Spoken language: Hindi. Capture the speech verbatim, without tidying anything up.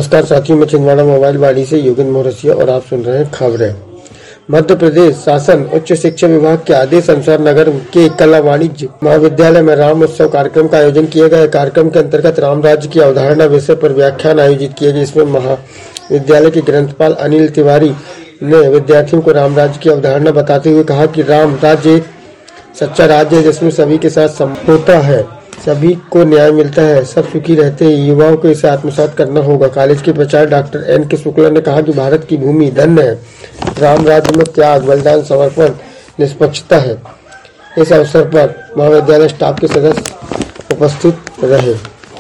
नमस्कार साथियों, मैं छिंदवाड़ा मोबाइल बाड़ी से योगेंद्र मोरसिया और आप सुन रहे हैं खबरें। मध्य प्रदेश शासन उच्च शिक्षा विभाग के आदेश अनुसार नगर के कला वाणिज्य महाविद्यालय में राम उत्सव कार्यक्रम का आयोजन किया गया। कार्यक्रम के अंतर्गत राम राज्य की अवधारणा विषय पर व्याख्यान आयोजित किए गए। इसमें महाविद्यालय के ग्रंथपाल अनिल तिवारी ने विद्यार्थियों को राम राज्य की अवधारणा बताते हुए कहा कि राम राज्य एक सच्चा राज्य है जिसमें सभी के साथ समता है, सभी को न्याय मिलता है, सब सुखी रहते हैं। युवाओं को इसे आत्मसात करना होगा। कॉलेज के प्राचार्य डॉक्टर एन के शुक्ला ने कहा कि भारत की भूमि धन्य है, राम राज्य में त्याग, बलिदान, समर्पण, निष्पक्षता है। इस अवसर पर महाविद्यालय स्टाफ के सदस्य उपस्थित रहे।